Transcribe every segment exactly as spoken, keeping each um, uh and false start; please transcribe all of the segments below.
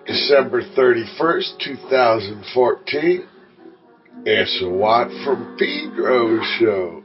December thirty-first, twenty fourteen. It's a Watt from Pedro show.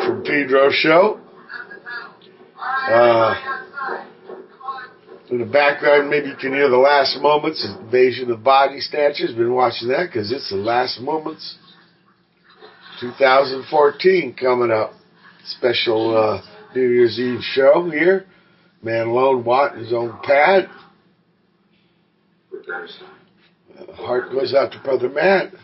Watt from Pedro show. Uh, in the background, maybe you can hear the Last Moments, Invasion of Body Snatchers. Been watching that because it's the Last Moments twenty fourteen coming up. Special uh, New Year's Eve show here. Man Lone Watt in his own pad. Uh, heart goes out to Brother Matt.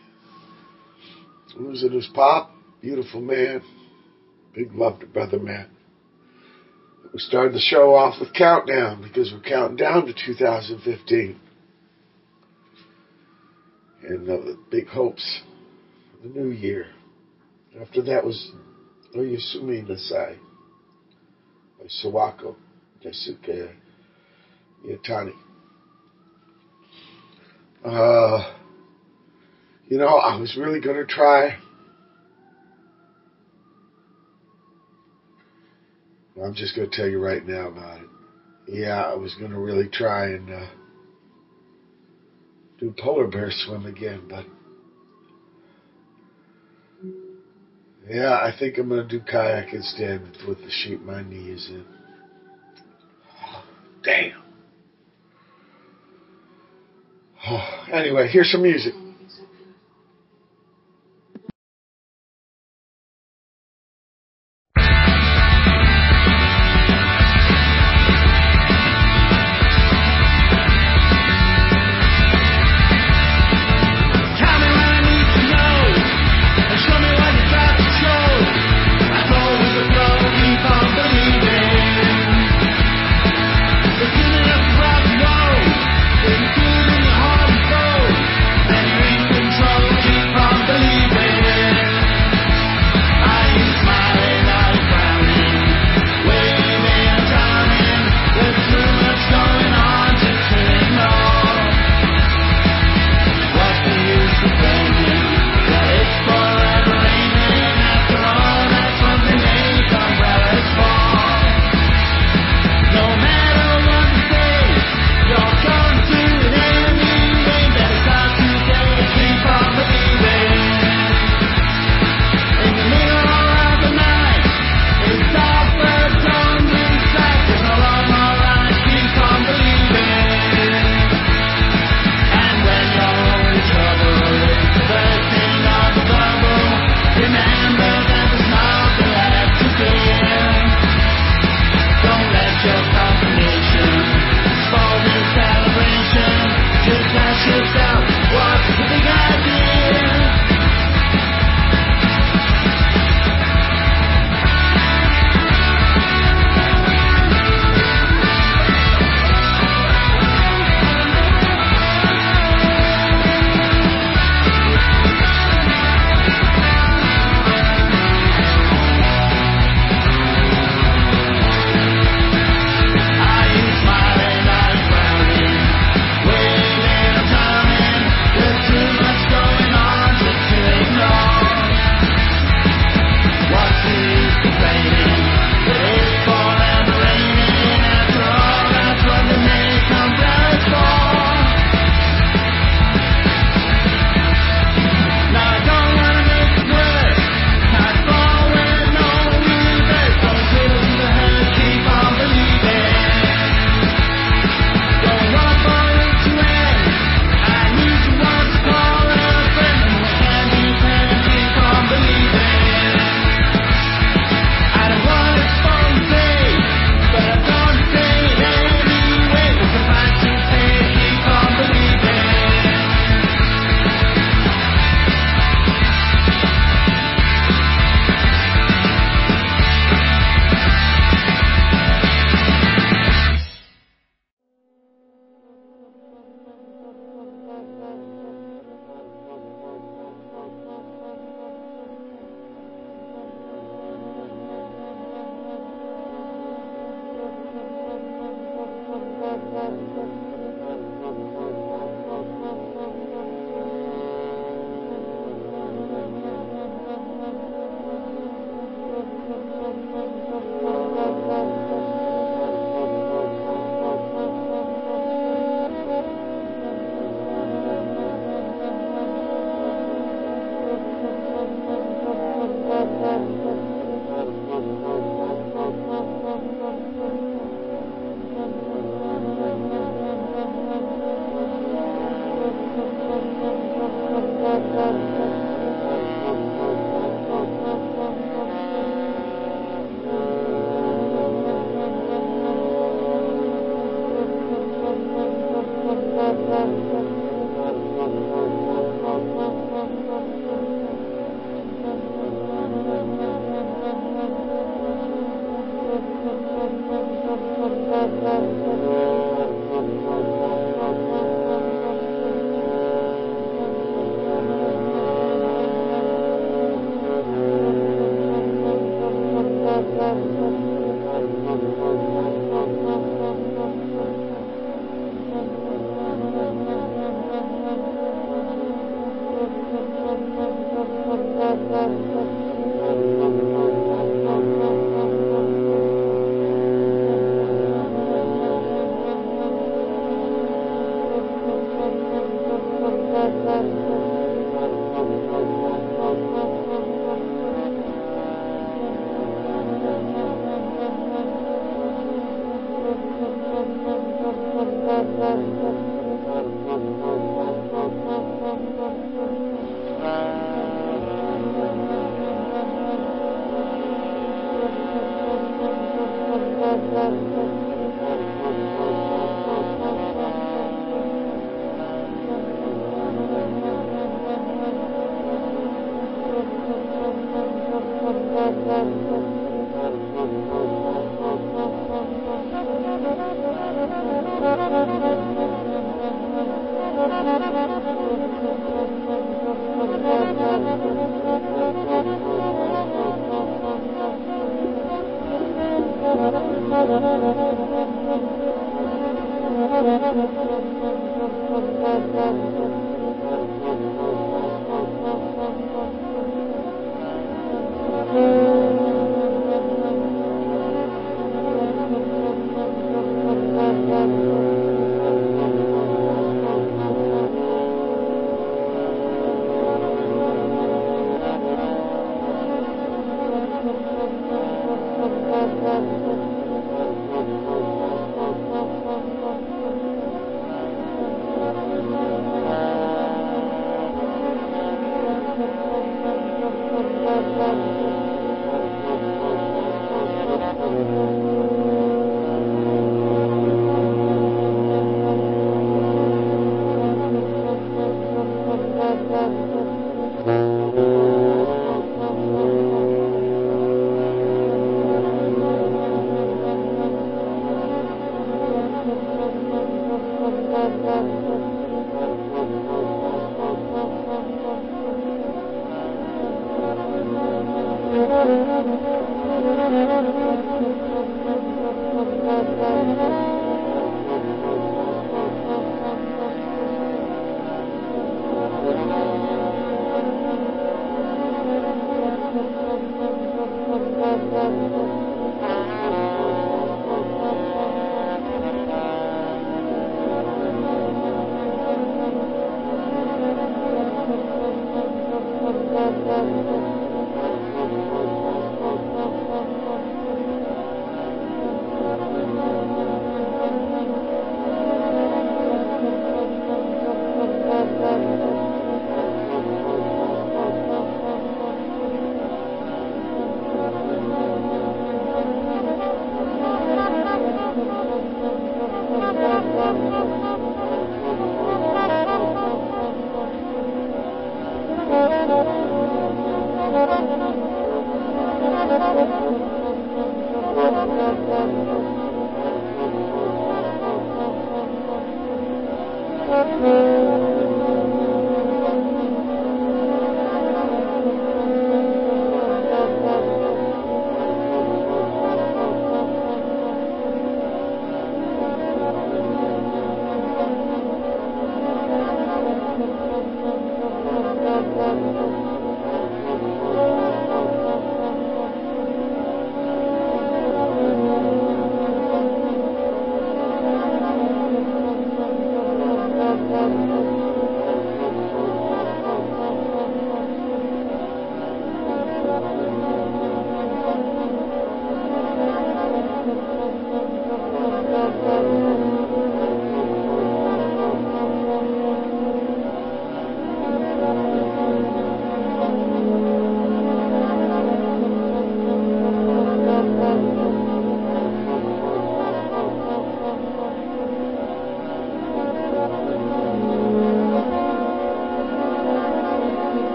Losing his pop. Beautiful man. Big love to Brother Matt. We started the show off with Countdown because we're counting down to two thousand fifteen. And uh, big hopes for the new year. After that was Oyasumi Nasai by Sawako Daisuke Miyatani. Uh, you know, I was really going to try. I'm just going to tell you right now about it. Yeah, I was going to really try and uh, do polar bear swim again, but yeah, I think I'm going to do kayak instead with the shape my knee is in. Damn. Anyway, here's some music. You're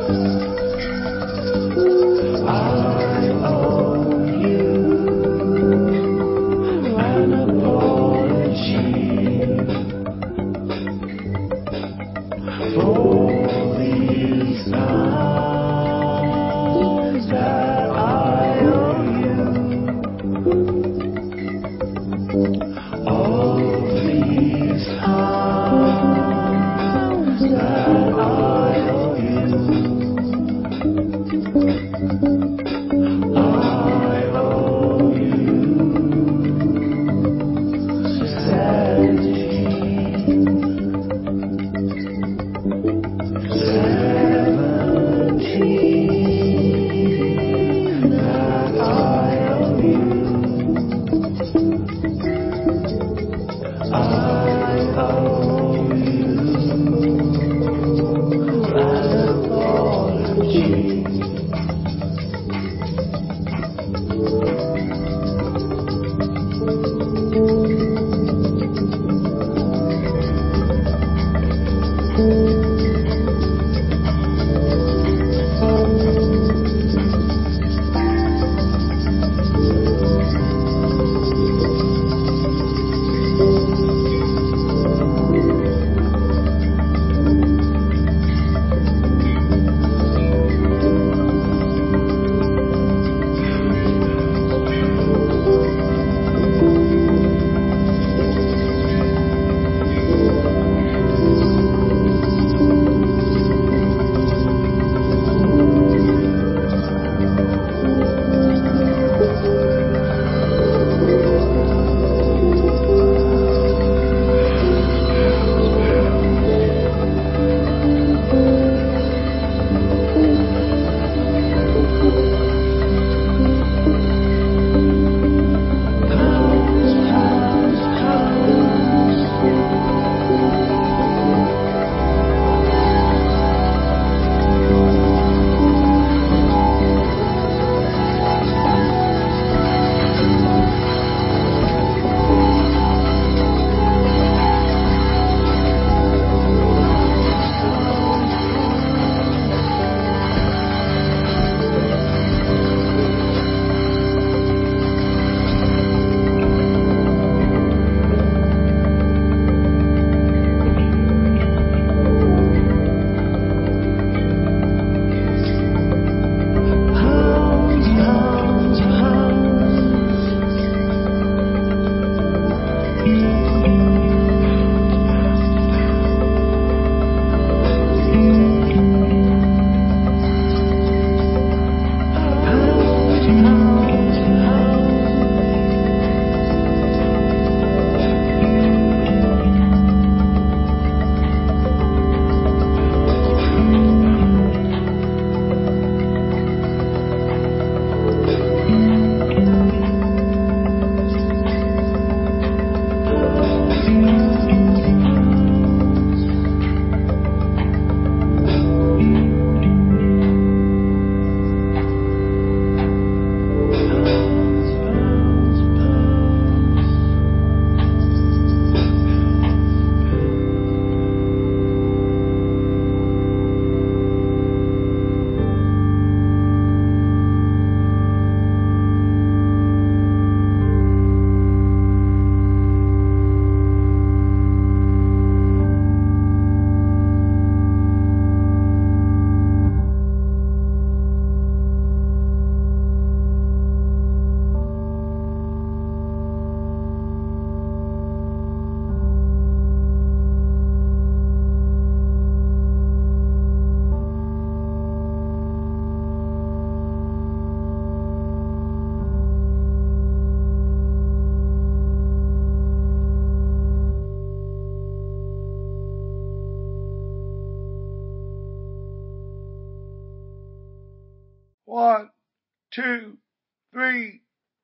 One, two, three,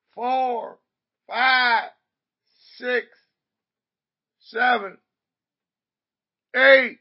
four, five, six, seven, eight.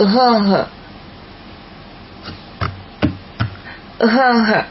Uh-huh. Uh-huh.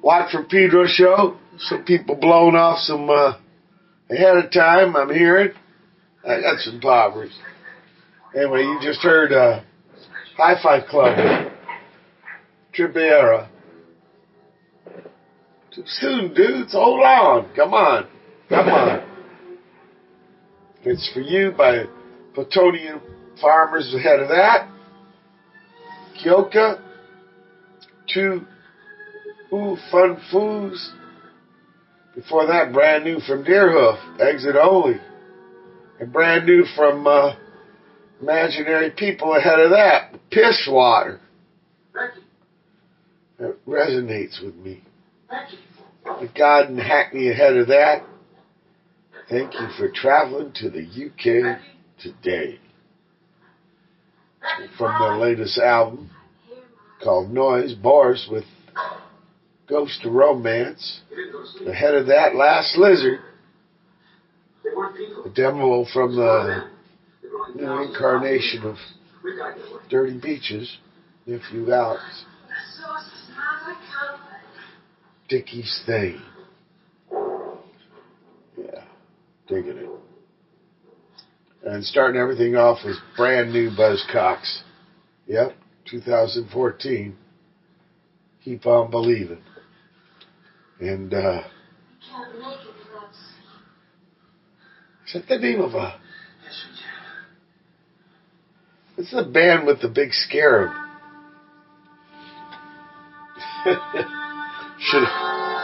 Watt from Pedro show. Some people blowing off some uh, ahead of time, I'm hearing. I got some poppers. Anyway, you just heard uh, Hi-Fi Club with Tribera. Too soon, dudes. Hold on. Come on. Come on. It's for you by Plutonium Farmers ahead of that. Kyoka. Two Ooh Fun Foos. Before that, brand new from Deerhoof. Exit Only. And brand new from uh, Imaginary People ahead of that. Piss Water. That resonates with me. The God and Hackney ahead of that. Thank you for traveling to the U K today. From their latest album called Noise, Boris with Ghost of Romance. Ahead of that, Last Lizard. A demo from the new incarnation of Dirty Beaches, Nephew Alex. Dickie's Thing. Yeah, digging it. And starting everything off was brand new Buzzcocks. Yep, two thousand fourteen. Keep on Believing. And, uh... is that the name of a... It's the band with the big scarab. Should have...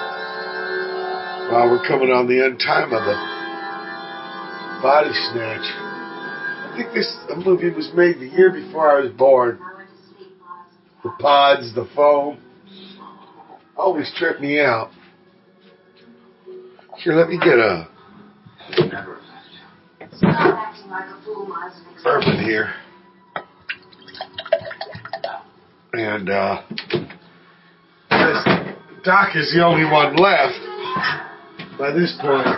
Wow, we're coming on the end time of the Body Snatch. I think this movie was made the year before I was born. The pods, the foam, always trip me out. Here, let me get a bourbon here. And, uh, Doc is the only one left by this point.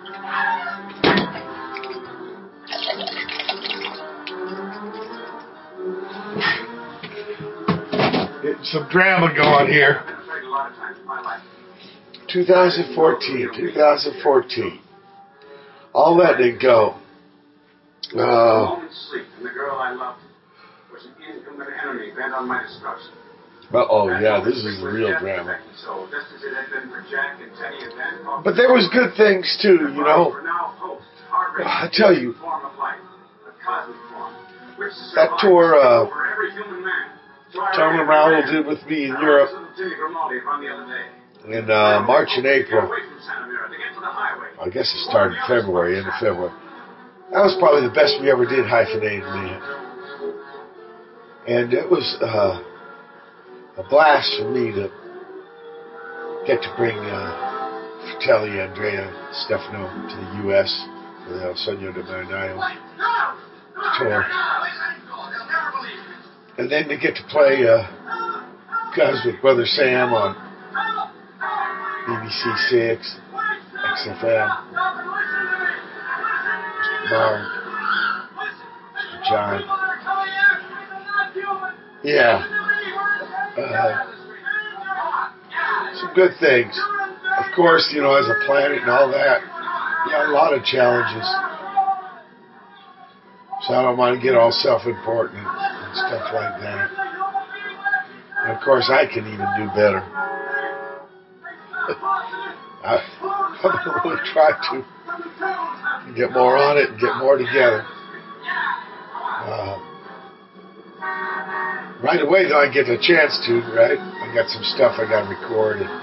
Getting some drama going here. twenty fourteen, twenty fourteen. All letting it go. Uh, Uh-oh, yeah, this is the real drama. But there was good things, too, you know. I tell you, that tour uh, Tom and Raoul did with me in Europe in uh, March and April. I guess it started in February, end of February. That was probably the best we ever did, Hyphenated Man. And it was... Uh, a blast for me to get to bring uh, Fratelli, Andrea, Stefano to the U S for the El Sueño de Marinayo tour. And then to get to play uh, guys with Brother Sam on B B C six, X F M, Mister Mark, Mister John. Yeah. Uh, some good things. Of course, you know, as a planet and all that, yeah, a lot of challenges. So I don't want to get all self-important and, and stuff like that. And of course, I can even do better. I, I'm going to really try to get more on it and get more together. Uh, Right away, though, I get a chance to, right? I got some stuff I got to record and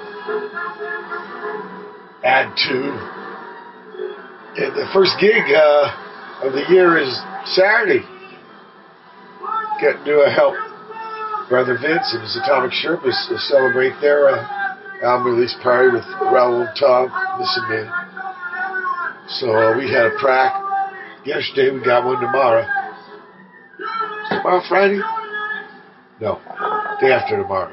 add to. And the first gig uh, of the year is Saturday. Getting to help Brother Vince and his Atomic Sherpas to celebrate their uh, album release party with Raoul Tom, Listen Man. So uh, we had a prac yesterday. We got one tomorrow. Tomorrow, Friday? No, day after tomorrow.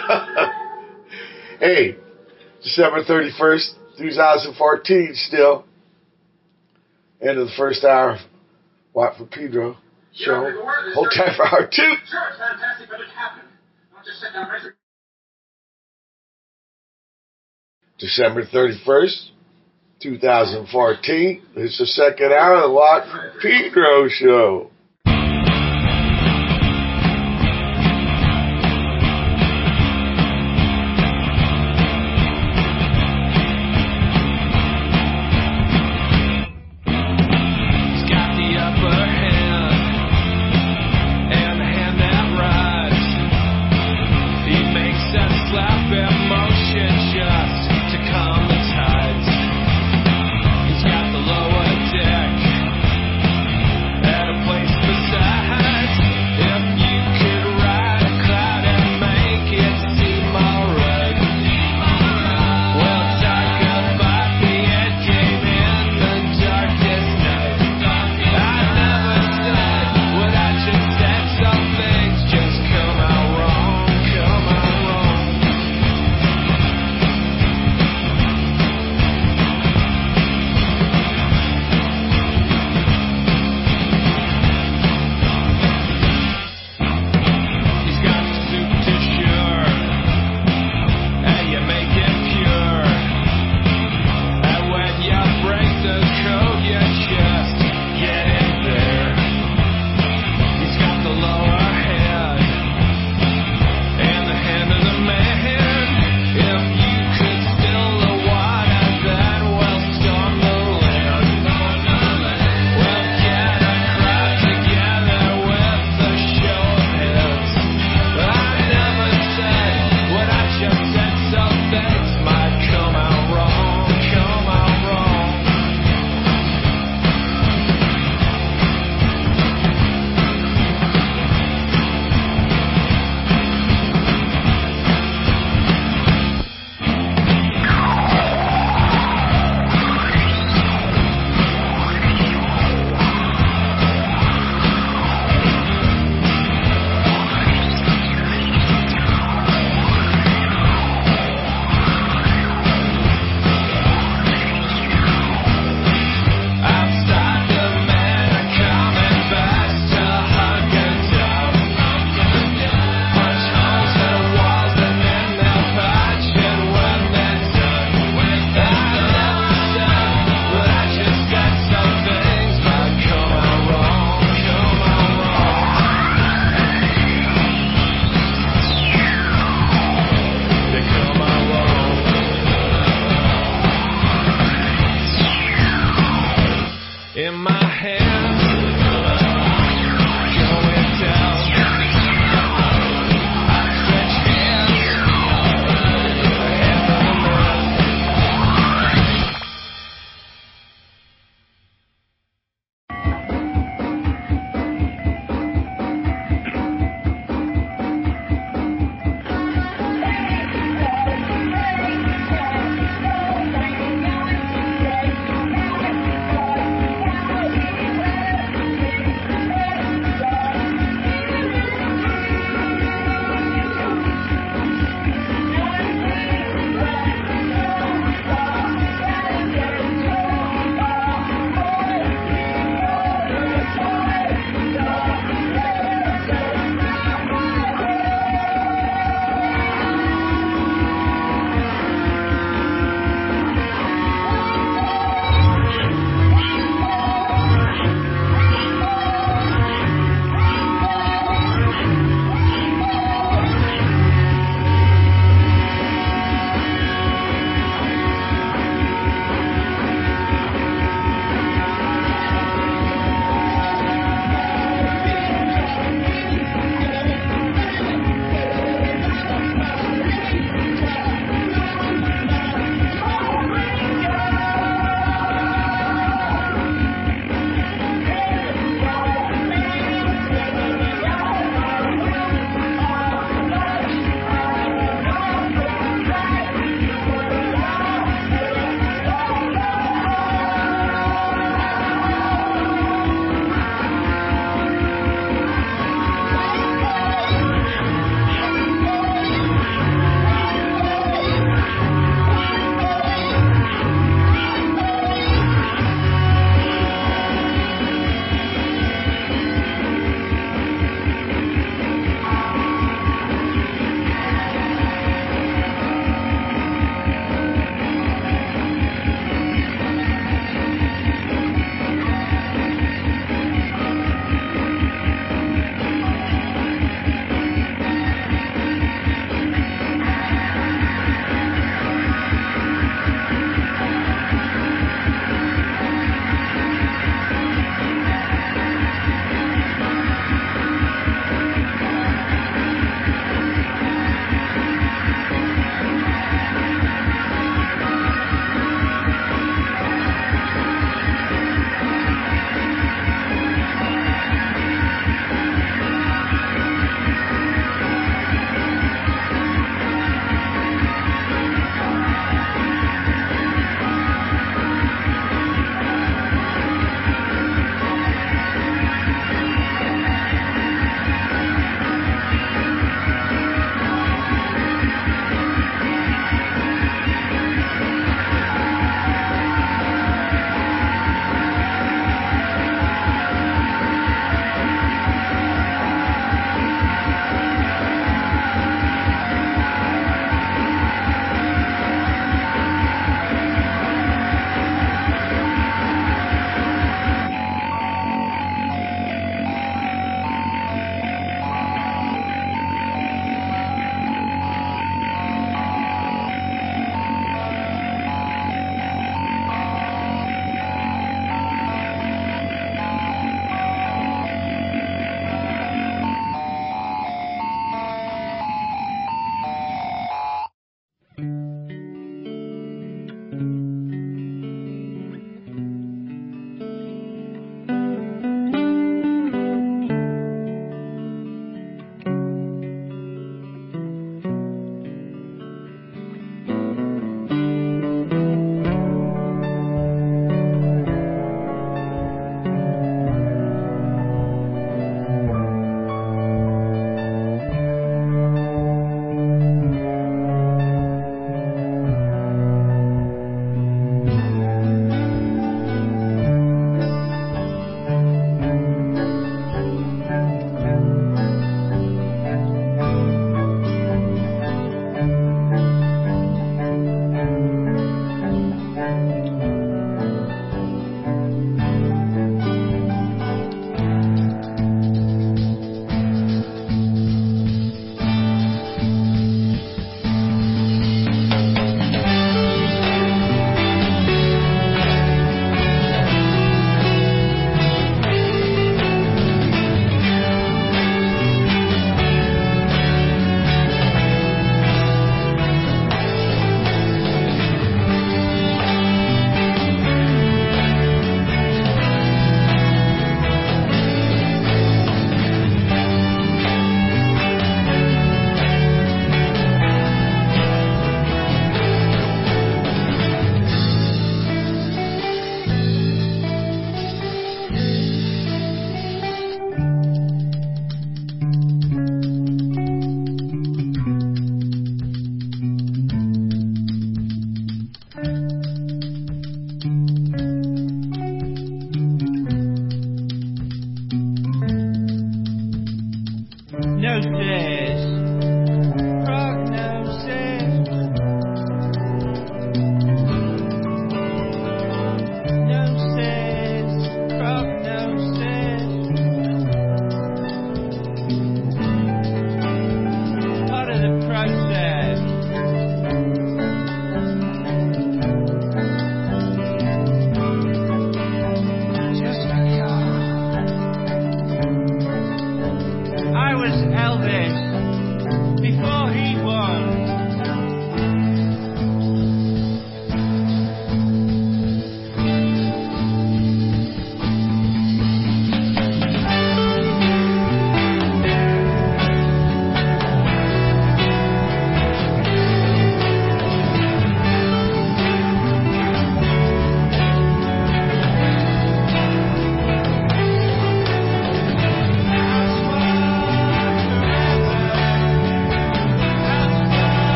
Hey, December thirty-first, twenty fourteen still. End of the first hour. Watt for Pedro show. Hold tight for hour two. Sure, it's fantastic, but it happened. Not just sit down December thirty-first, twenty fourteen. It's the second hour of the Lawton Pedro Show.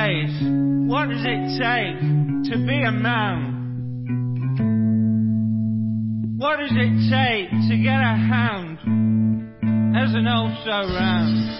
days, what does it take to be a man? What does it take to get a hand as an also-ran?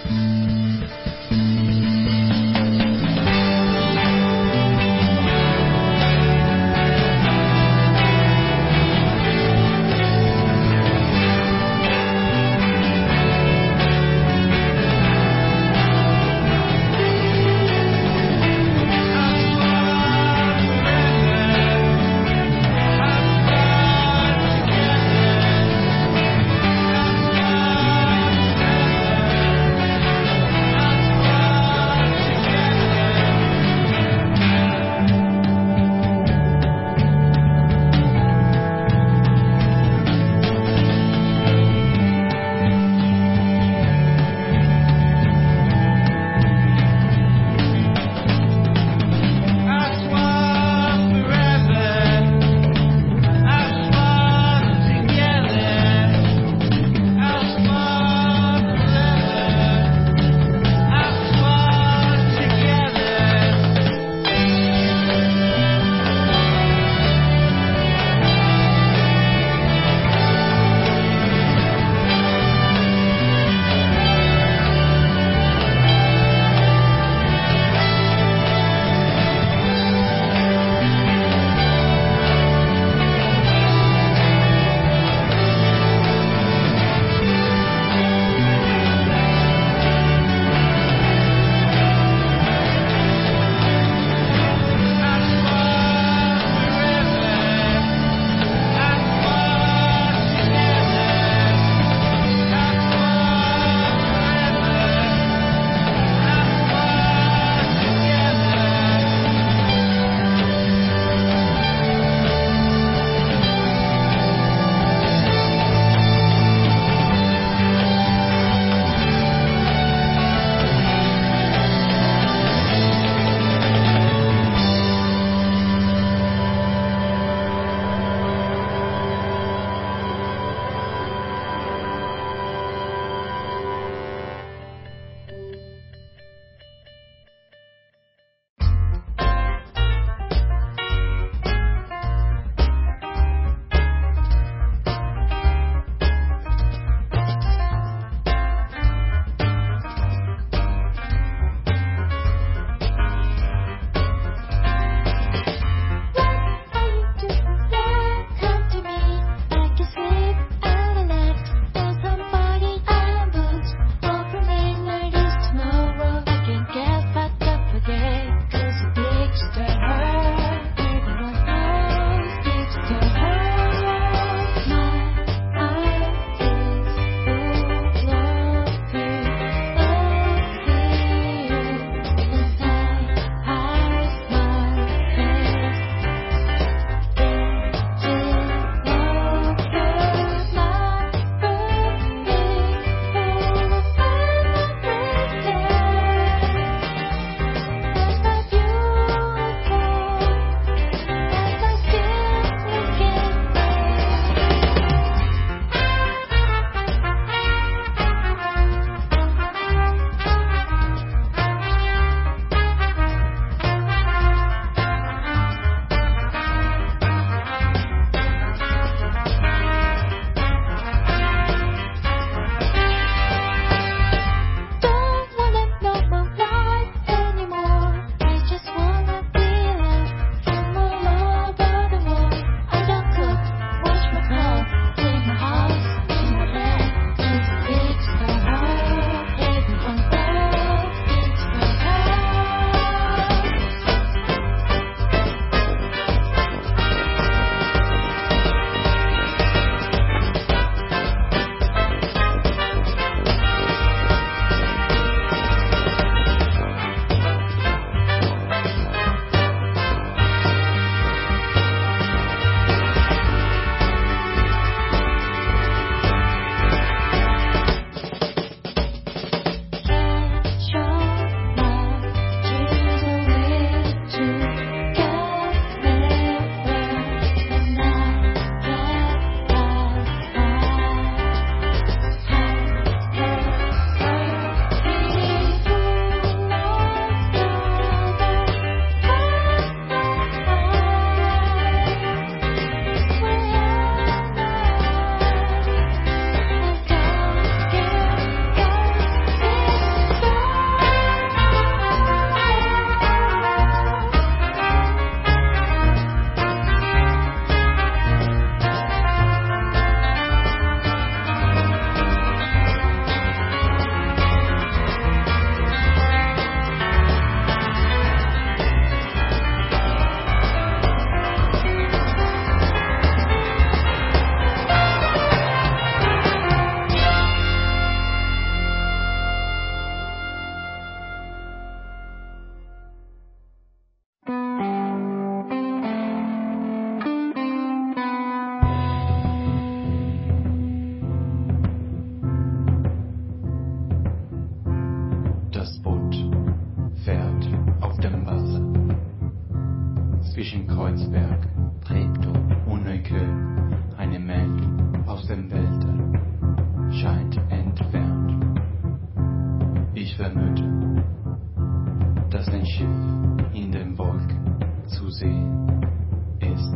Das Boot fährt auf dem Wasser. Zwischen Kreuzberg, Treptow und Neukölln. Eine Meldung aus dem Weltall scheint entfernt. Ich vermute, dass ein Schiff in den Wolken zu sehen ist,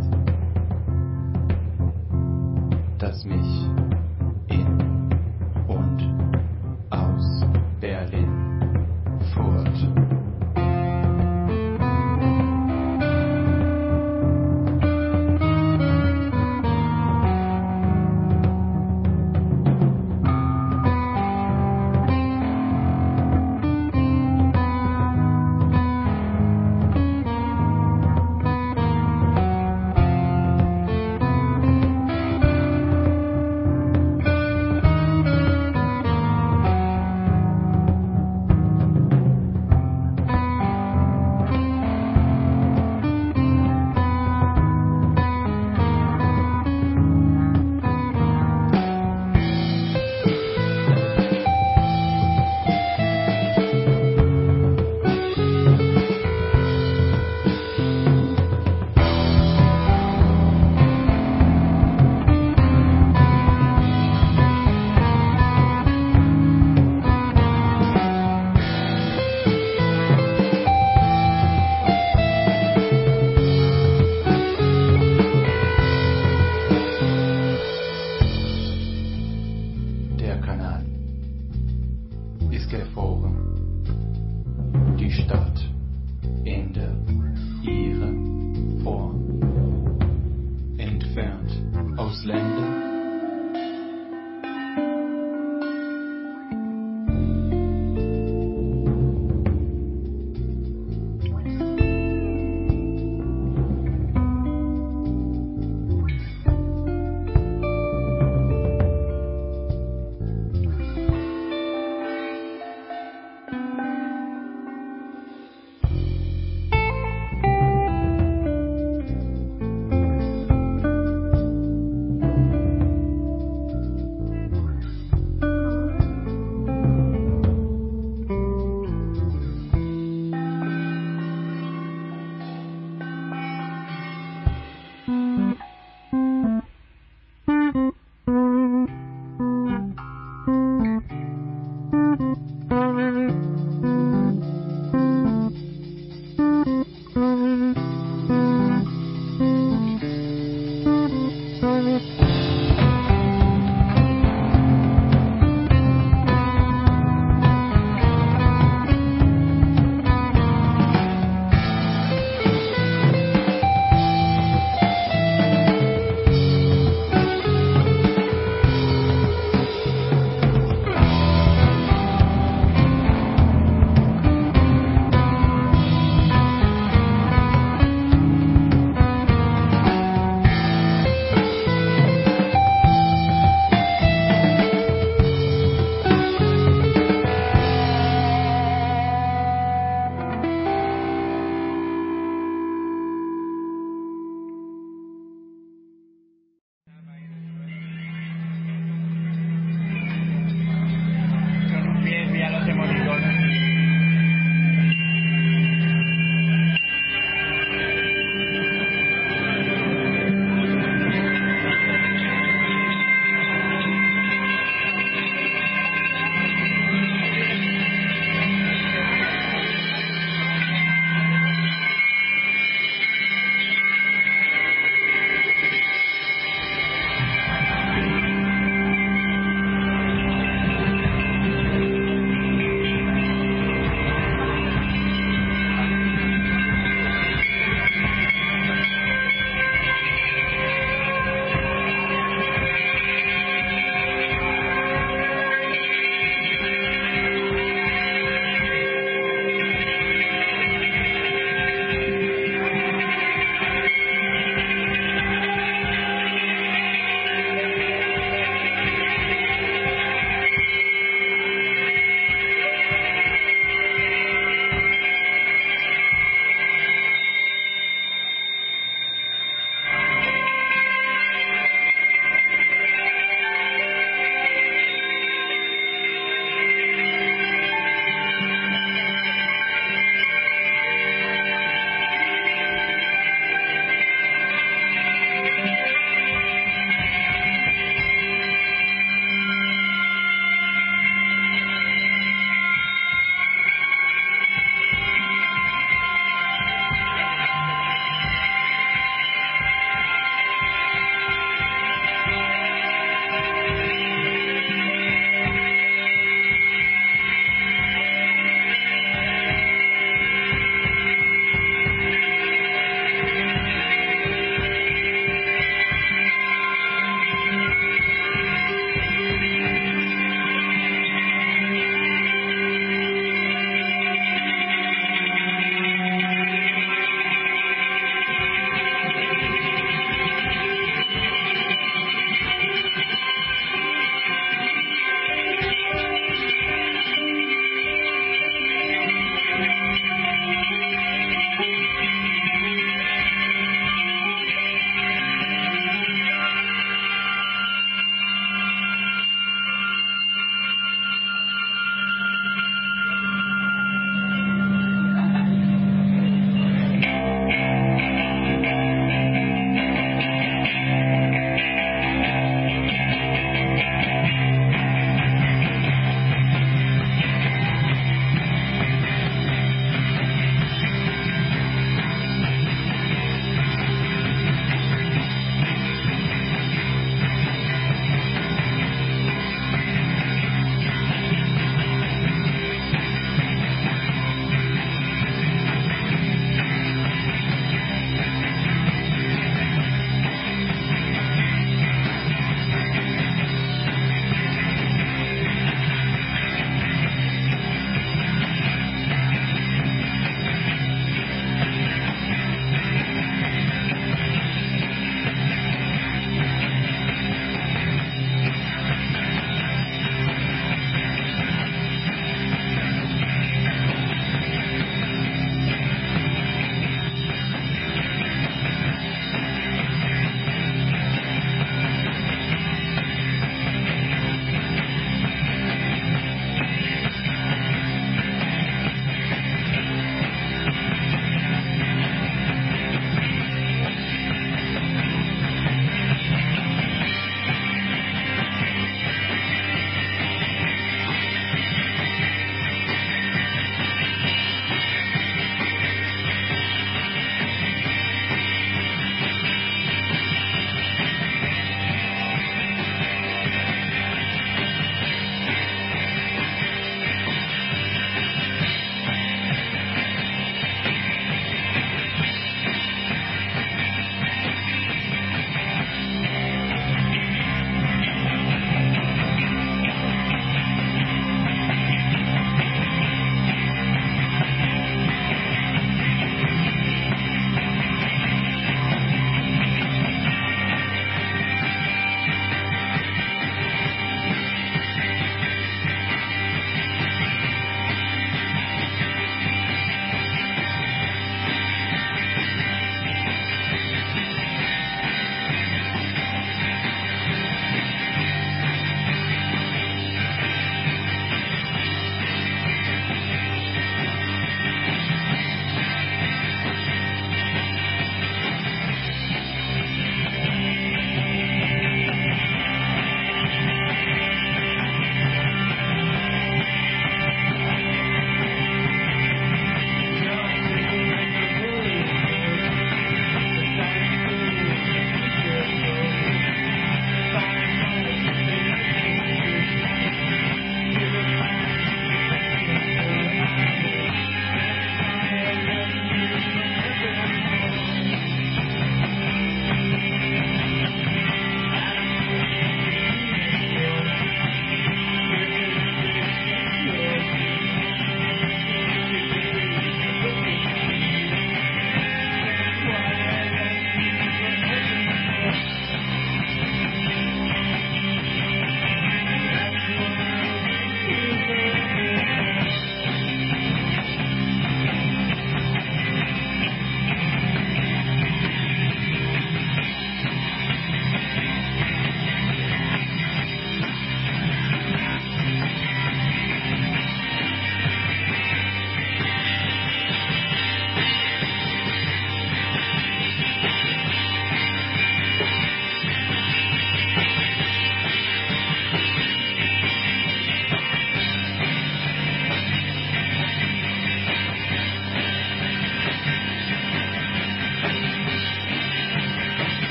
das mich in und aus Berlin fuhrt.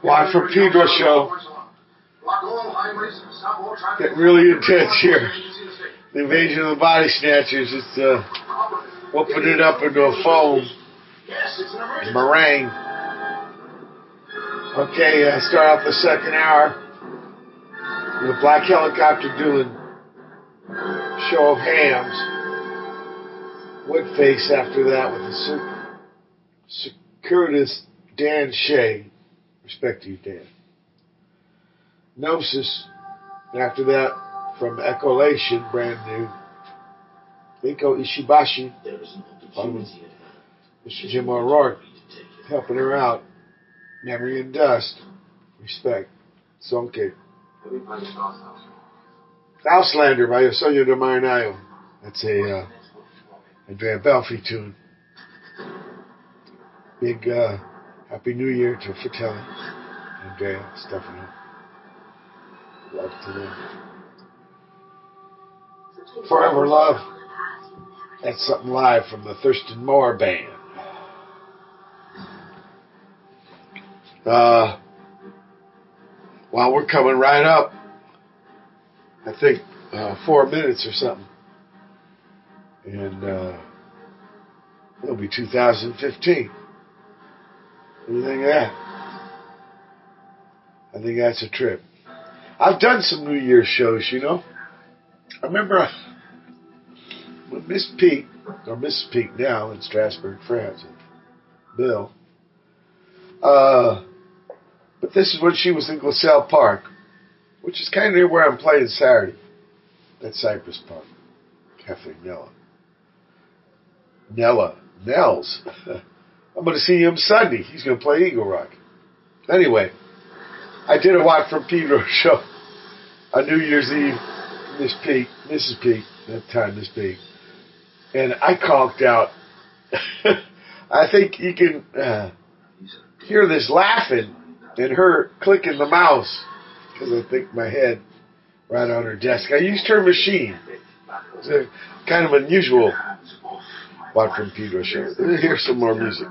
Juan from Pedro show. Getting really intense here. The invasion of the body snatchers. It's uh, whooping it up into a foam. A meringue. Okay, uh, start off the second hour with a black helicopter doing show of hams. Woodface after that with the circuitous Dan Shea. Respect to you, Dan. Gnosis after that from Echolation, brand new. Miko Ishibashi. Mister Jim O'Rourke helping her out. Memory and Dust. Respect. Sonke. Houselander by Yosoyo de Marinayo. That's a uh, Andrea Belfi tune. Big uh, Happy New Year to Fratelli. Andrea Stefano. Love to them. Forever Love. That's something live from the Thurston Moore Band. Uh, well, we're coming right up. I think uh, four minutes or something. And uh, it'll be two thousand fifteen. What do you think of that? I think that's a trip. I've done some New Year's shows, you know. I remember when Miss Peak, or Missus Peak now in Strasbourg, France, and Bill, uh, but this is when she was in Glasell Park, which is kind of near where I'm playing Saturday. That's Cypress Park. Cafe Nella. Nella. Nels. I'm going to see him Sunday. He's going to play Eagle Rock. Anyway, I did a Watt from Pedro show on New Year's Eve. Miss Peak, Missus Peak, that time Miss Peak. And I conked out. I think you can uh, hear this laughing and her clicking the mouse because I think my head right on her desk. I used her machine. It's a kind of unusual Watt from Pedro show. Here's some more music.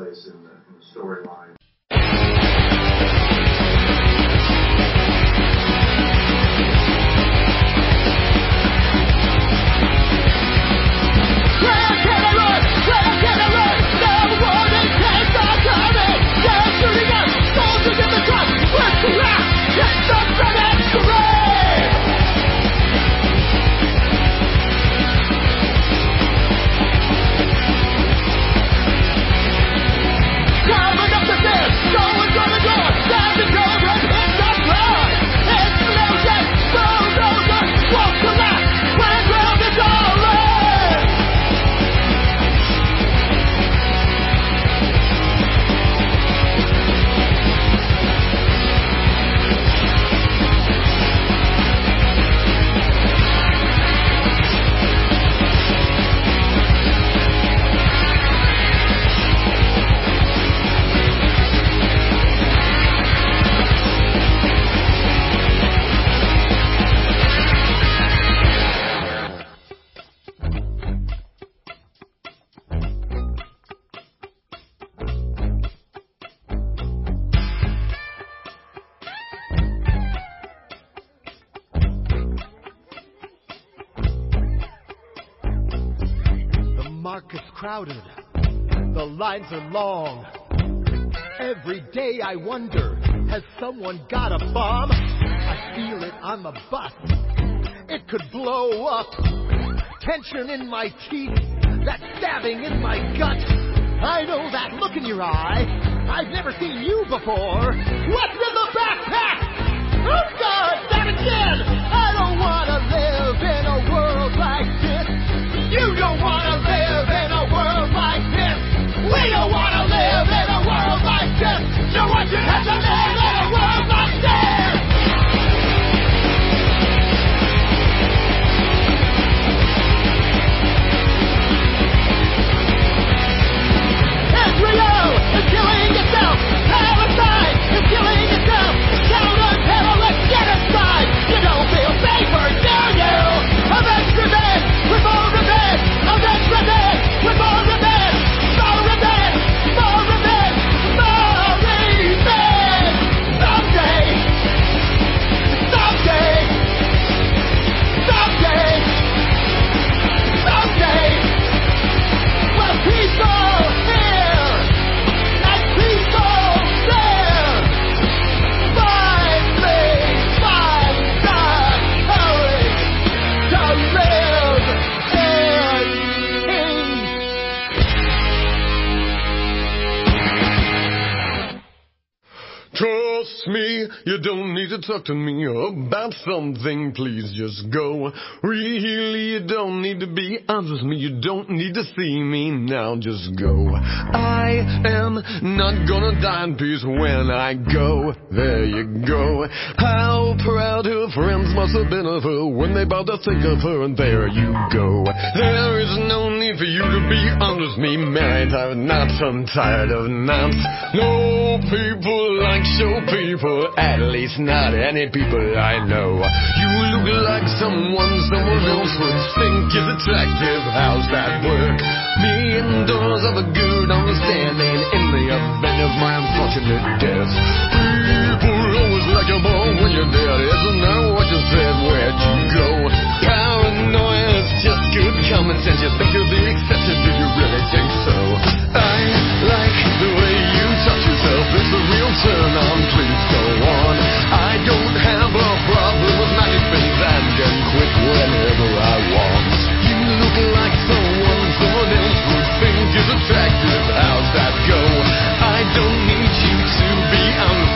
Crowded. The lines are long. Every day I wonder, has someone got a bomb? I feel it on the bus. It could blow up. Tension in my teeth. That stabbing in my gut. I know that look in your eye. I've never seen you before. What's in the backpack? Oh God, that again! I don't want to live in a world like this. You don't want to live in a world like this. We don't want to live in a world like this. No one should have to live in a world like this. Israel is killing itself. Palestine is killing itself. Counter-terrorist genocide. You don't Trust me, you don't need to talk to me about something, please just go. Really, you don't need to be honest with me, you don't need to see me now, just go. I am not gonna die in peace when I go, there you go. How proud her friends must have been of her when they about to think of her, and there you go. There is no need for you to be honest with me, man, I'm not, I'm tired of knots. No people like show people, at least not any people I know. You look like someone someone else would think is attractive, how's that work? Me indoors of a good understanding in the event of my unfortunate death. People always like you more when you're dead, isn't that what you said, where'd you go? Paranoia is just good common sense, you think you're the exception, do you really think so? I like the way you touch yourself, it's a real turn on, please go on. I don't have a problem with magic things and can quit whenever I want. You look like someone someone else would think is attractive, how's that go? I don't need you to be honest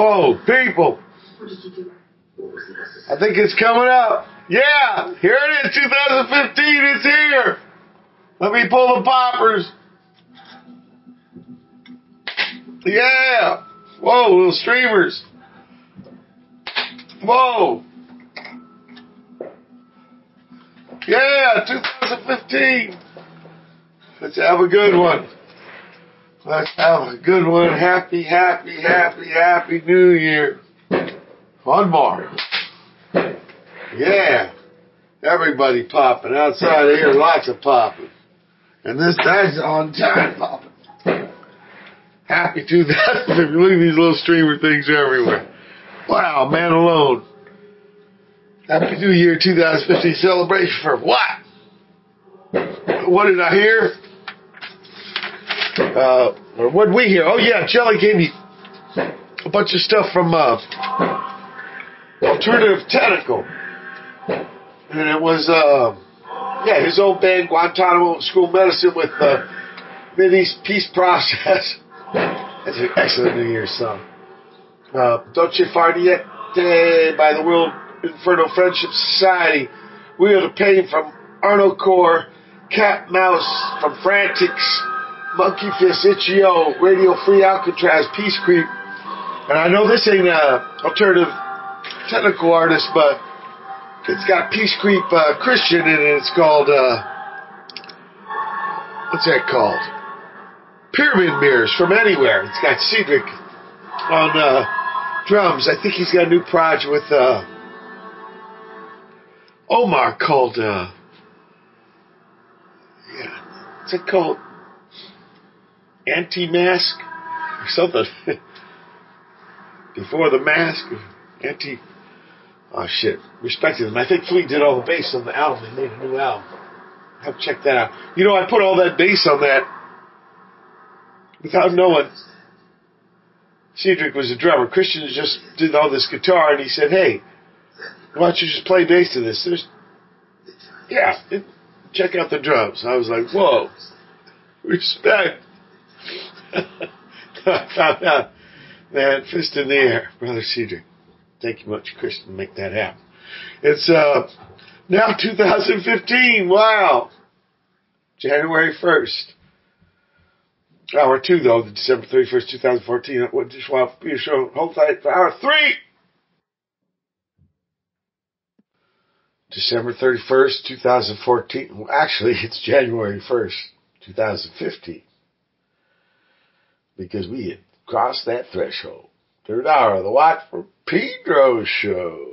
Whoa, people. I think it's coming up. Yeah, here it is, two thousand fifteen, it's here. Let me pull the poppers. Yeah. Whoa, little streamers. Whoa. Yeah, two thousand fifteen. Let's have a good one. Let's have a good one. Happy, happy, happy, happy New Year. One more. Yeah. Everybody popping. Outside of here, lots of popping. And this, that's on time popping. Happy two thousand fifteen. Look at these little streamer things everywhere. Wow, man alone. Happy New Year two thousand fifteen celebration for what? What did I hear? Uh, or what did we hear? Oh yeah, Jelly gave me a bunch of stuff from uh, Alternative Tentacle. And it was, uh, yeah, his old band, Guantanamo School Medicine with uh, Mideast Peace Process. That's an excellent New Year's song. Uh, Dolce Far Niente by the World Inferno Friendship Society. Wheel of Pain from Arno Core. Cat Mouse from Frantics. Monkey Fist, Itch.io, Radio Free Alcatraz, Peace Creep. And I know this ain't a alternative technical artist, but it's got Peace Creep uh, Christian in it. It's called, uh, what's that called? Pyramid Mirrors from Anywhere. It's got Cedric on uh, drums. I think he's got a new project with uh, Omar called, uh, yeah, what's it called? Anti-Mask or something. Before the Mask. Anti... Oh, shit. Respected them. I think Flea did all the bass on the album. They made a new album. Have to check that out. You know, I put all that bass on that without knowing Cedric was a drummer. Christian just did all this guitar, and he said, hey, why don't you just play bass to this? There's, yeah, it, check out the drums. I was like, whoa, respect. I found out, man, fist in the air, Brother Cedric. Thank you much, Christian, to make that happen. It's uh, now two thousand fifteen. Wow. January first. Hour two, though, December thirty-first, twenty fourteen. What just want to be a show? Hold tight for hour three. December thirty-first, twenty fourteen. Well, actually, it's January first, twenty fifteen. Because we had crossed that threshold. Third hour of the Watt from Pedro show.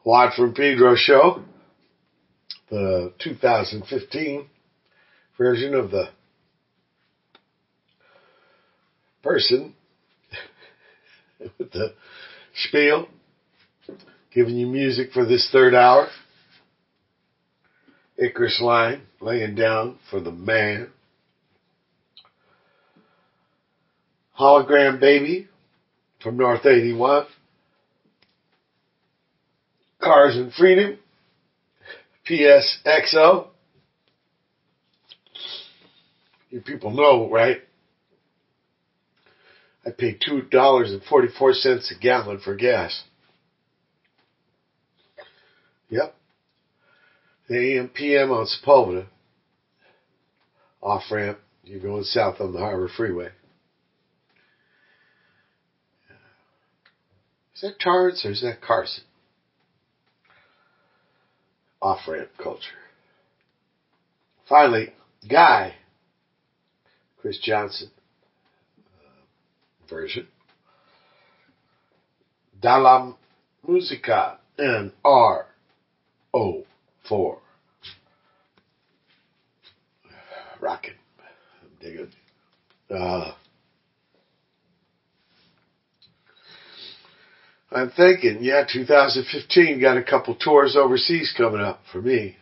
Juan from Pedro show, the two thousand fifteen version of the person with the spiel, giving you music for this third hour. Icarus Line, laying down for the man. Hologram Baby from North eighty-one. Cars and Freedom, P S X O. You people know, right? I pay two dollars and forty-four cents a gallon for gas. Yep. The A M P M on Sepulveda. Off-ramp. You're going south on the Harbor Freeway. Is that Torrance or is that Carson? Off-ramp culture. Finally, Guy. Chris Johnson. Uh, version. Dalla Musica N R O four. Rockin'. I'm digging. Uh, I'm thinking, yeah, two thousand fifteen got a couple tours overseas coming up for me.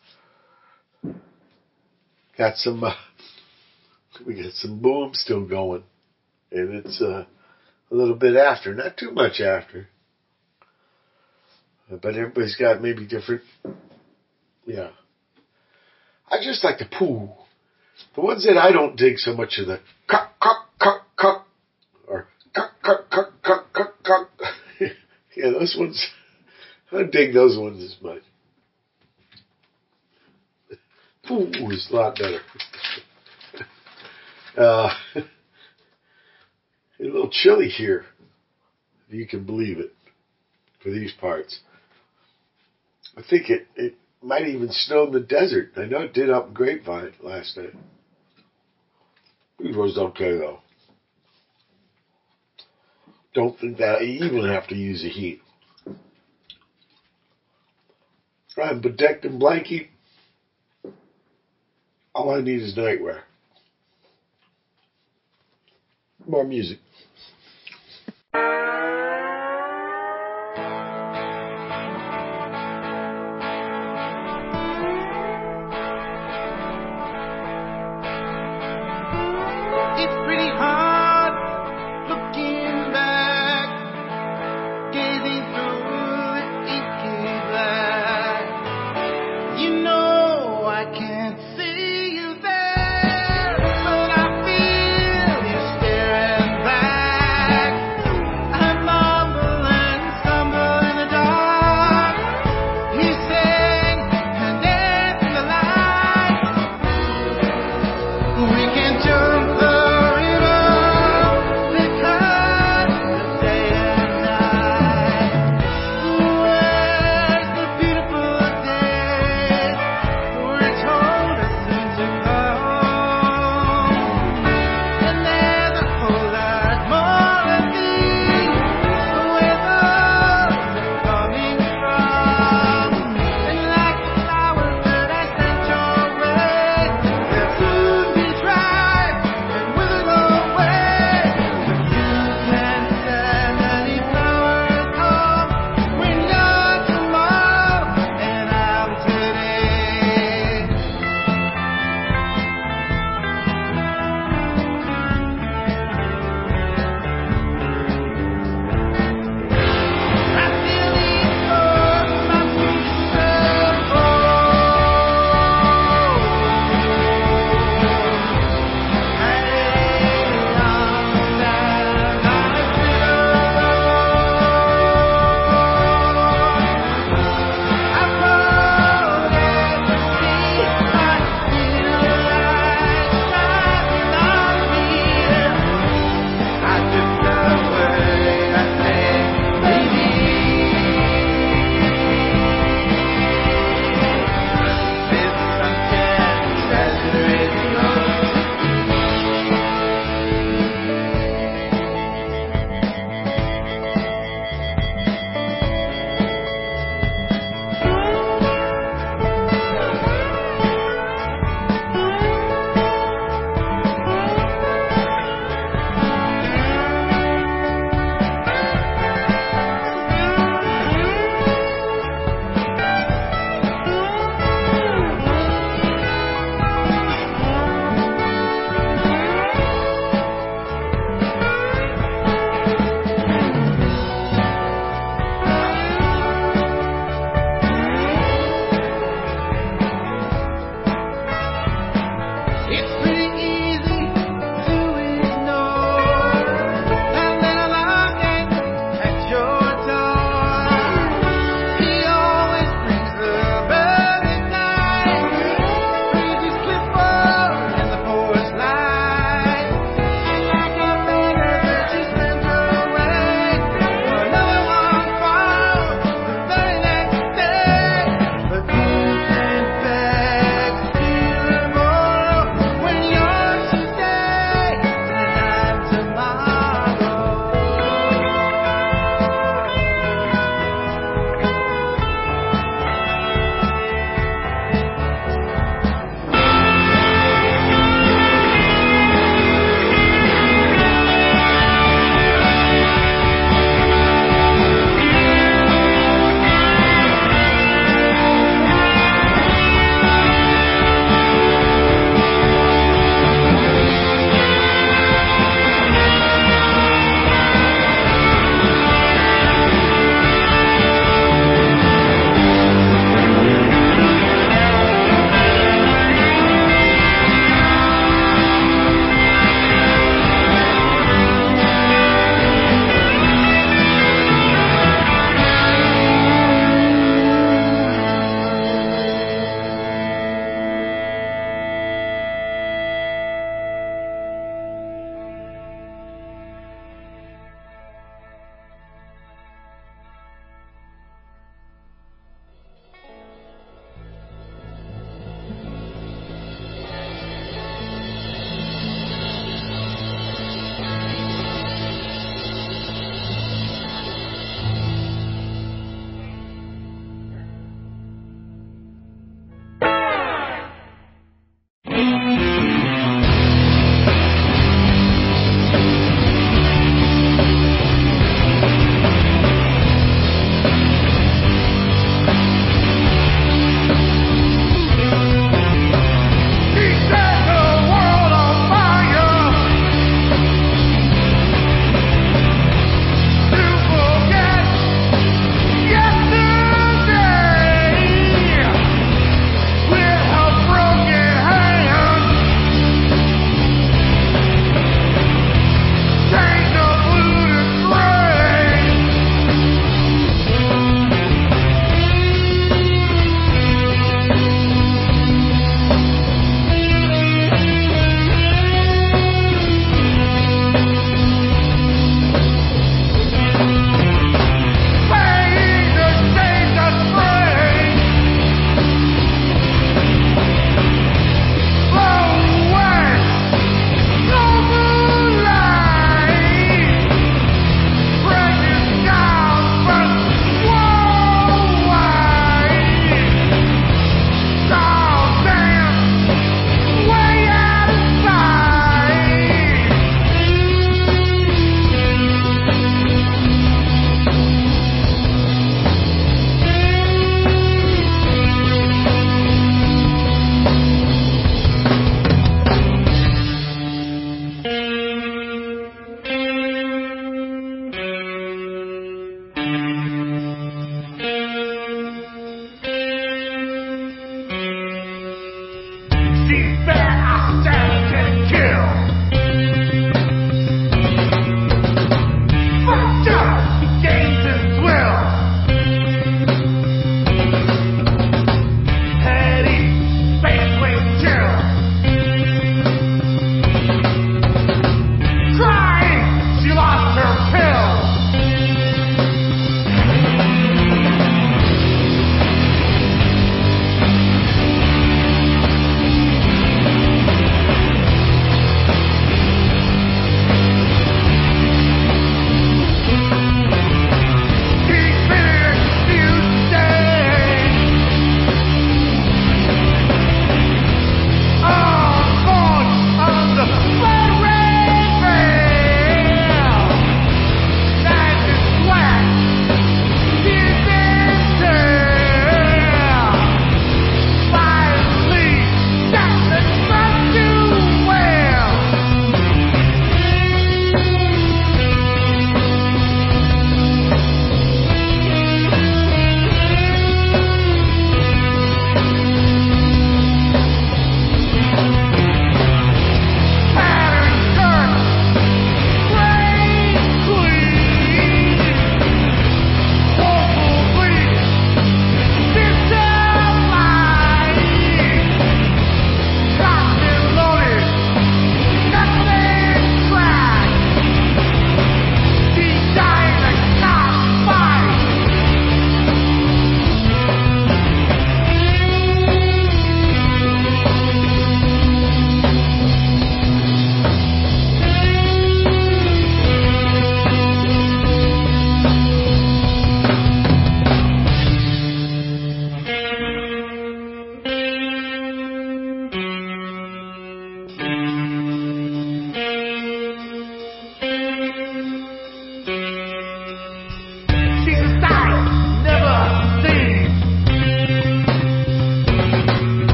Got some, uh, we got some boom still going, and it's uh, a little bit after, not too much after, but everybody's got maybe different. Yeah, I just like the poo. The ones that I don't dig so much are the cuck cuck cuck cuck or cuck cuck cuck cuck cuck cuck. Yeah, those ones, I don't dig those ones as much. Pooh is a lot better. uh, a little chilly here, if you can believe it, for these parts. I think it, it might even snow in the desert. I know it did up in Grapevine last night. It was okay, though. Don't think that I even have to use the heat. I'm bedecked in blanket. All I need is nightwear. More music. It's pretty hard looking back, gazing through the inky black. You know I can't see you there, but I feel you staring back. I'm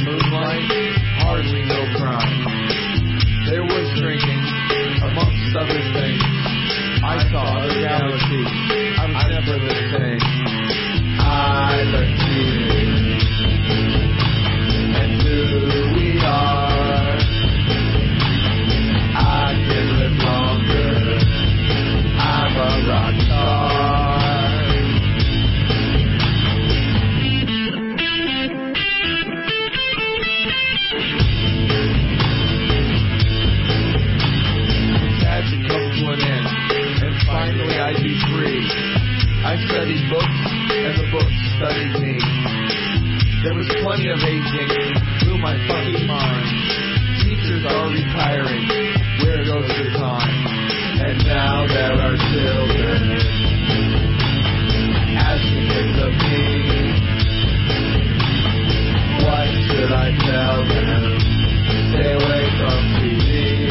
moonlight, hardly no crime. There was drinking, amongst other things. I saw other galaxies, I was never the same. I learned feeling, and who we are. I can live longer, I'm a rock star. It's had to come to an end, and finally I'd be free. I studied books, and the books studied me. There was plenty of aging through my fucking mind. Teachers are retiring, where goes the time? And now there are children asking things of me. What should I tell them? Stay away from T V.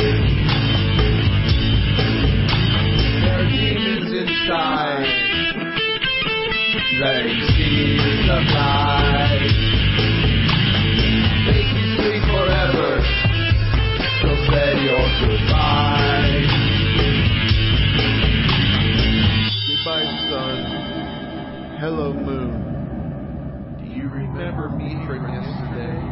There are demons inside, letting see the light. Make you sleep forever, so say your goodbye. Goodbye, sun. Hello, moon. Do you remember me from yesterday?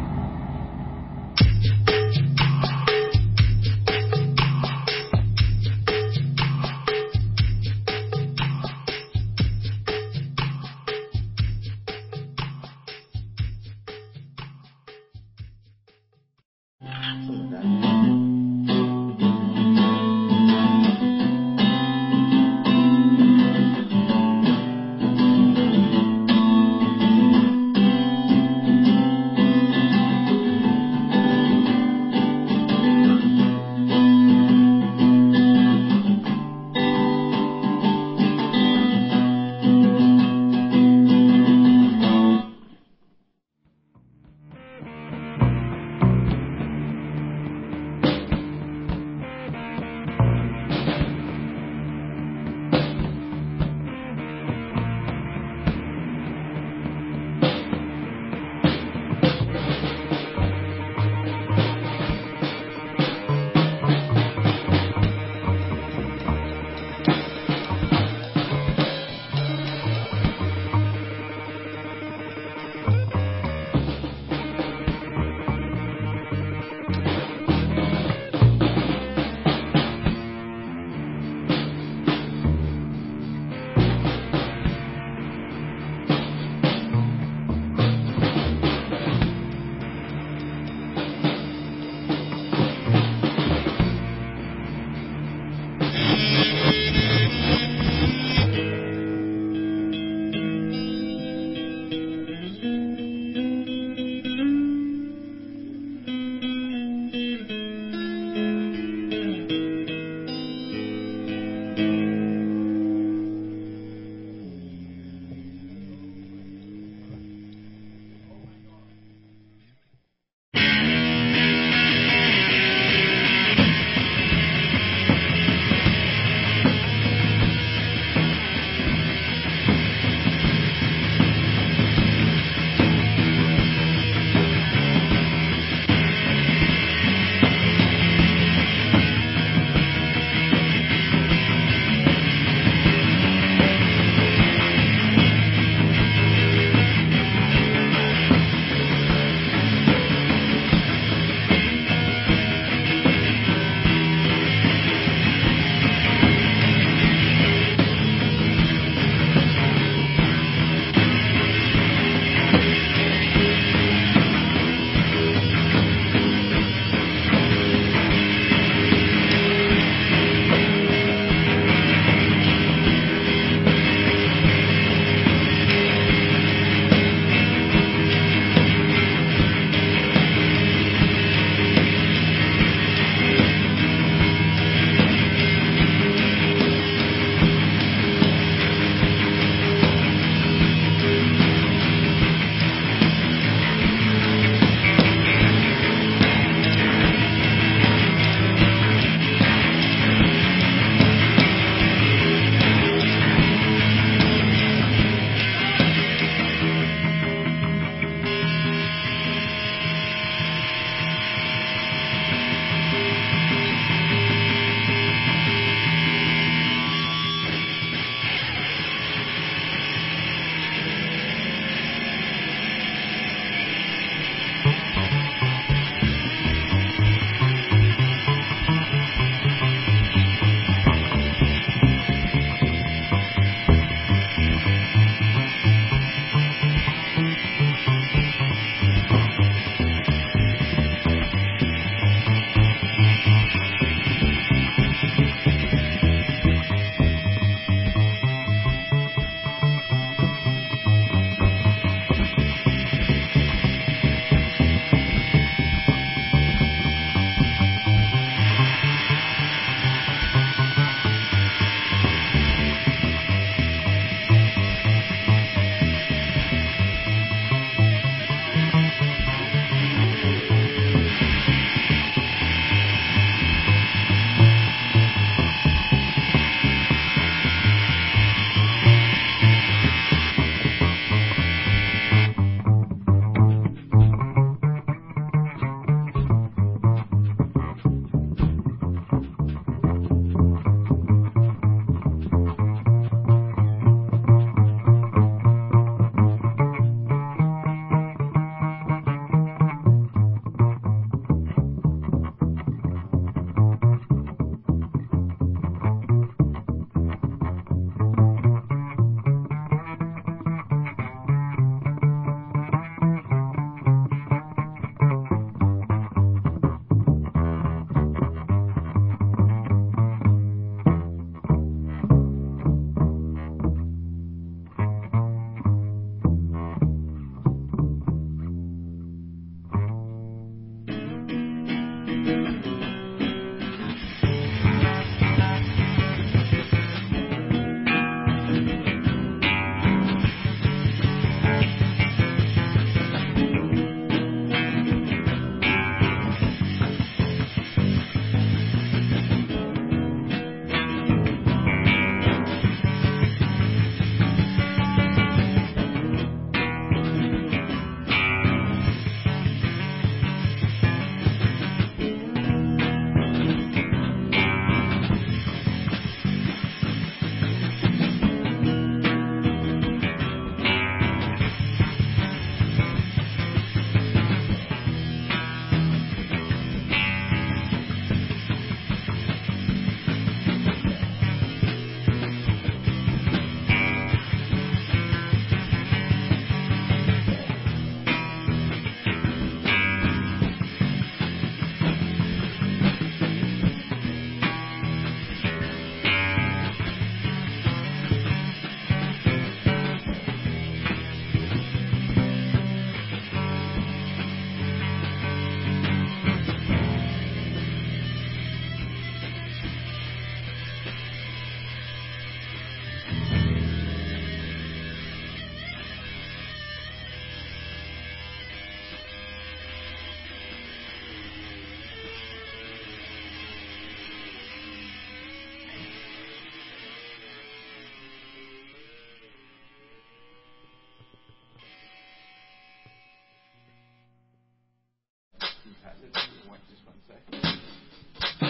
keypad. Let's see what this one says.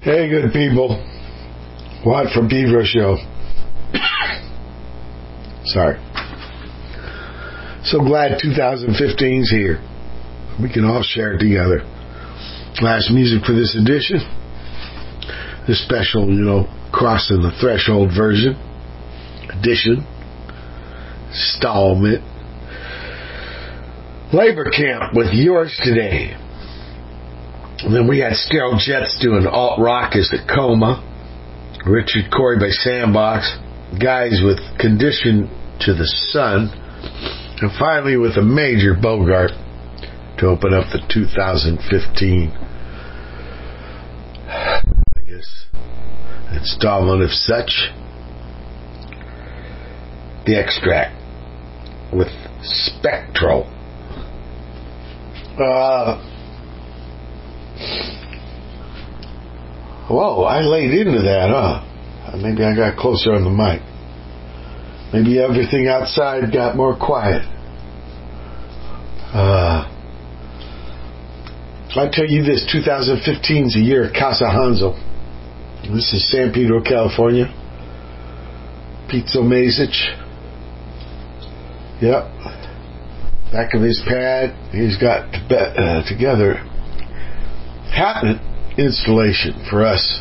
Hey, good people. Watt from Pedro Show. Sorry. So glad twenty fifteen's here. We can all share it together. Last music for this edition. This special, you know, crossing the threshold version. Edition. Installment. Labor Camp with Yours Today. And then we had Sterile Jets doing alt rock as a Coma. Richard Corey by Sandbox. Guys with Condition to the Sun. And finally with a major Bogart to open up the two thousand fifteen, I guess, installment of such. The Extract with Spectral. Uh, whoa, I laid into that, huh? Maybe I got closer on the mic. Maybe everything outside got more quiet. Uh, I tell you this, twenty fifteen is a year of Casa Hanzo. This is San Pedro, California. Pizzo Mazic. Yep. Back of his pad, he's got to be, uh, together happening installation for us.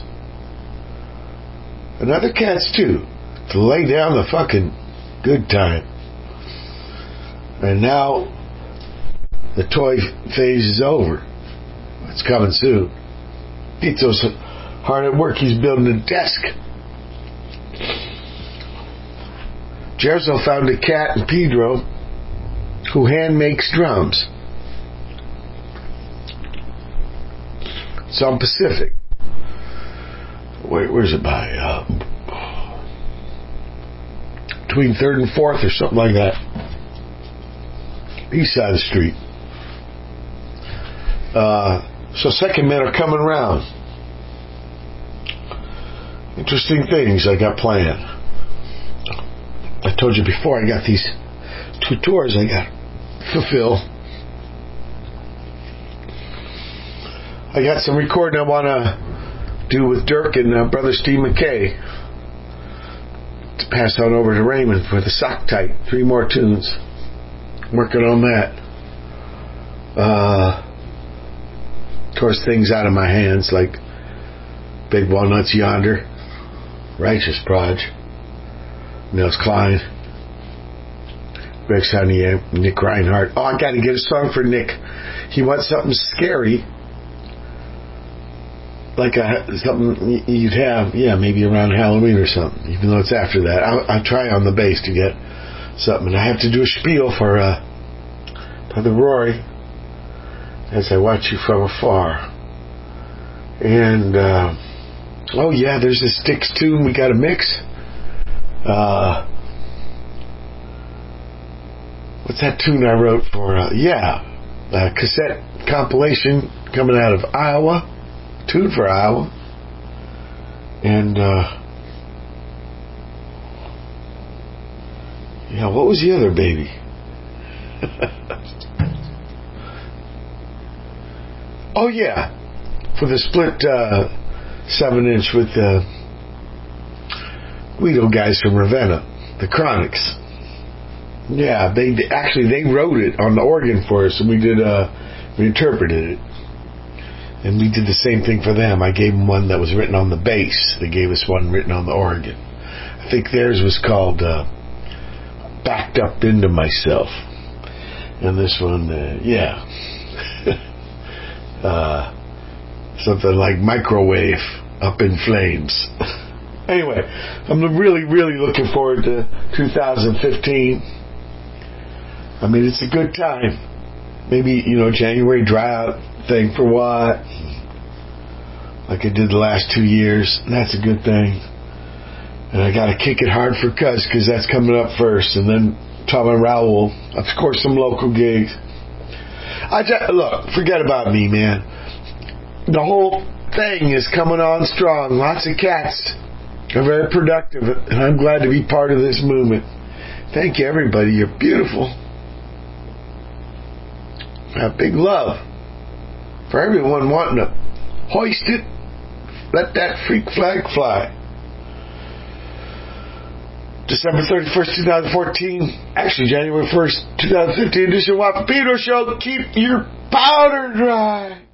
And other cats too, to lay down the fucking good time. And now the toy phase is over. It's coming soon. Pizzo's hard at work. He's building a desk. Jerzo found a cat in Pedro who hand makes drums. It's on Pacific. Wait, where's it by? Uh, between third and fourth or something like that. East side of the street. Uh, so second men are coming around. Interesting things I got planned. I told you before, I got these two tours I got to fulfill. I got some recording I want to do with Dirk and uh, brother Steve McKay to pass on over to Raymond for the Sock Tight. Three more tunes. Working on that. Uh, of course, things out of my hands like Big Walnuts Yonder, Righteous Proj, Nils Klein, Greg Saunier, Nick Reinhardt. Oh, I got to get a song for Nick. He wants something scary, like a, something you'd have, yeah, maybe around Halloween or something. Even though it's after that, I'll, I'll try on the bass to get something. And I have to do a spiel for uh, Brother Rory as I watch you from afar. And uh, oh yeah, there's a Styx tune we got to mix. Uh, what's that tune I wrote for? Uh, yeah, a cassette compilation coming out of Iowa, tune for Iowa, and uh, yeah, what was the other baby? Oh yeah, for the split uh, seven inch with the Guido guys from Ravenna, the Chronics. Yeah, they actually they wrote it on the organ for us, and we did uh, we interpreted it, and we did the same thing for them. I gave them one that was written on the bass. They gave us one written on the organ. I think theirs was called uh, "Backed Up Into Myself," and this one, uh, yeah. Uh, something like Microwave Up in Flames. Anyway, I'm really, really looking forward to two thousand fifteen. I mean, it's a good time. Maybe, you know, January dry out thing for Watt, like I did the last two years. That's a good thing. And I got to kick it hard for Cuz, because that's coming up first. And then Tom and Raoul, of course, some local gigs. I just, look, forget about me, man. The whole thing is coming on strong. Lots of cats are very productive, and I'm glad to be part of this movement. Thank you, everybody. You're beautiful. I have big love for everyone wanting to hoist it Let that freak flag fly. December thirty-first, twenty fourteen. Actually, January first, twenty fifteen edition of Wapapino Show. Keep your powder dry.